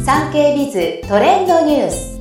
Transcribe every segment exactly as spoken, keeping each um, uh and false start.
産経ビズトレンドニュース。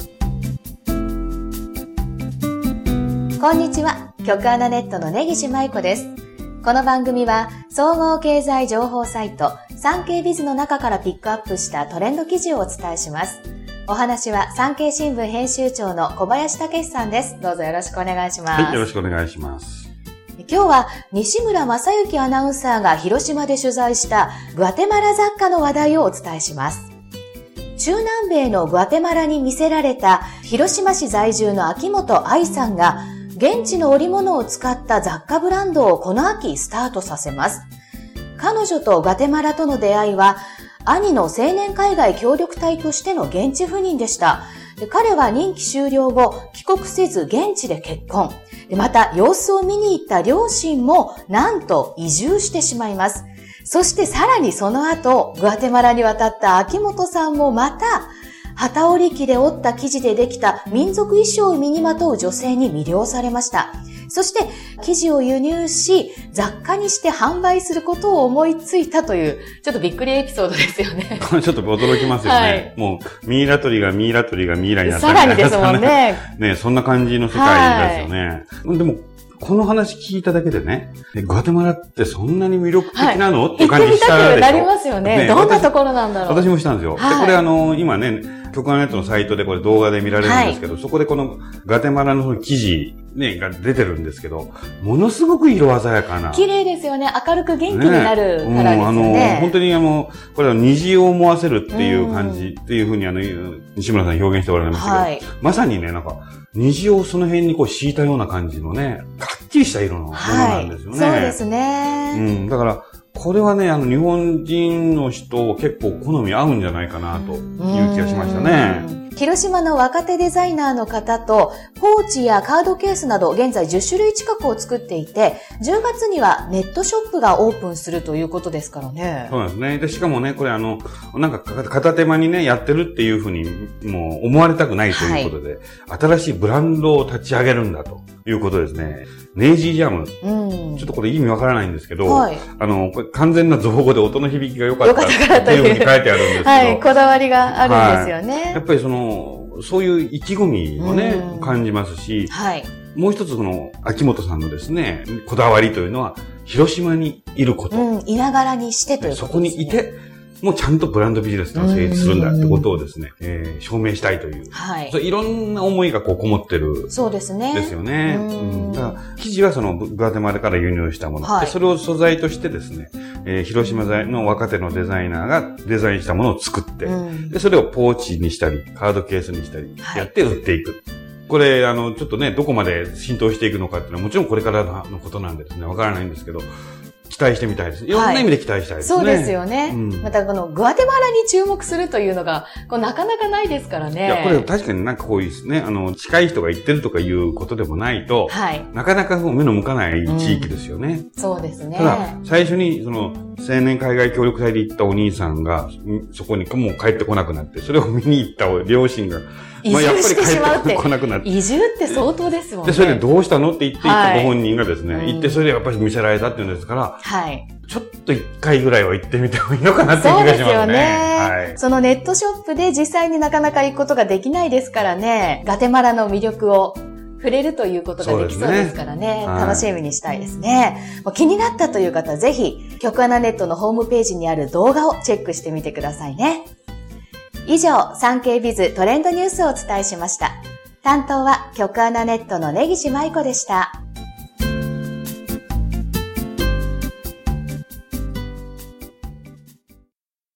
こんにちは、局アナネットの根岸舞子です。この番組は総合経済情報サイト産経ビズの中からピックアップしたトレンド記事をお伝えします。お話は産経新聞編集長の小林武史さんです。どうぞよろしくお願いします。 はい、よろしくお願いします。 今日は西村正幸アナウンサーが広島で取材したグアテマラ雑貨の話題をお伝えします。中南米のグアテマラに魅せられた広島市在住の秋元愛さんが現地の織物を使った雑貨ブランドをこの秋スタートさせます。彼女とグアテマラとの出会いは兄の青年海外協力隊としての現地赴任でした。で、彼は任期終了後帰国せず現地で結婚。で、また様子を見に行った両親もなんと移住してしまいます。そしてさらにその後グアテマラに渡った秋元さんもまた機織り機で織った生地でできた民族衣装を身にまとう女性に魅了されました。そして生地を輸入し雑貨にして販売することを思いついたというちょっとびっくりエピソードですよね。 これちょっと驚きますよね。はい、もうミイラ取りがミイラ取りがミイラになったみたいな、 さらにですもんね。 ね、そんな感じの世界ですよね。はい、でもこの話聞いただけでね、グアテマラってそんなに魅力的なの、はい、っていう感じしたでしょ。行ってみたくなりますよね。ね、どんなところなんだろう。私もしたんですよ。はい、で、これあの、今ね、局アナネットのサイトでこれ動画で見られるんですけど、はい、そこでこのグアテマラのその記事ね、が出てるんですけど、ものすごく色鮮やかな。 綺麗ですよね。明るく元気になるからですよね。ね、うん、あの、 本当にあの、これは虹を思わせるっていう感じっていうふうにあの、西村さん表現しておられましたけど、はい、まさにね、なんか、虹をその辺にこう敷いたような感じのね、かっきりした色のものなんですよね。 はい、そうですね。 うん、だから、これはね、あの、日本人の人結構好み合うんじゃないかなという気がしましたね。 広島の若手デザイナーの方とポーチやカードケースなど現在じゅっしゅるい近くを作っていて、じゅうがつにはネットショップがオープンするということですからね。 そうですね。で、しかもね、これあの、なんか片手間にね、やってるっていうふうにもう思われたくないということで、はい、新しいブランドを立ち上げるんだということですね。ネイジージャム。うん、ちょっとこれ意味わからないんですけど、はい、あの、これ完全な造語で音の響きが良かったっていうふうに書いてあるんですけど、 はい、こだわりがあるんですよね。はい、 やっぱりその、そういう意気込みをね、感じますし、はい、もう一つこの秋元さんのですね、こだわりというのは、広島にいること。 うん、いながらにしてということですね。 そこにいて、もうちゃんとブランドビジネスが成立するんだってことをですね、えー、証明したいという。はい。そういろんな思いがこうこもってる。 そうですね。 ですよね。うん。だから生地はそのグアテマラから輸入したもの。はい、でそれを素材としてですね、えー、広島の若手のデザイナーがデザインしたものを作って、うん、でそれをポーチにしたり、カードケースにしたり、やって売っていく。はい、これ、あの、ちょっとね、どこまで浸透していくのかっていうのはもちろんこれからのことなんでですね、わからないんですけど、期待してみたいです。いろんな意味で期待したいですね。 はい、そうですよね。うん、またこのグアテマラに注目するというのが、こうなかなかないですからね。 いや、これ確かになんかこういうですね、あの、近い人が言ってるとかいうことでもないと、はい、なかなか目の向かない地域ですよね。 うん、そうですね。 ただ、最初にその、青年海外協力隊で行ったお兄さんが、そこにもう帰ってこなくなって、それを見に行った両親が、 まあ、やっぱり帰ってこなくなって。 移住って相当ですもんね。 で、それでどうしたのって言って行ったご本人がですね、はい、行ってそれでやっぱり見せられたっていうんですから、はい。ちょっと一回ぐらいは行ってみてもいいのかなっていう気がしますね。そうですよね。はい。 そのネットショップで実際になかなか行くことができないですからね、ガテマラの魅力を触れるということができそうですからね。ね、楽しみにしたいですね。もう気になったという方はぜひ、局アナネットのホームページにある動画をチェックしてみてくださいね。以上、産経ビズトレンドニュースをお伝えしました。担当は局アナネットの根岸舞子でした。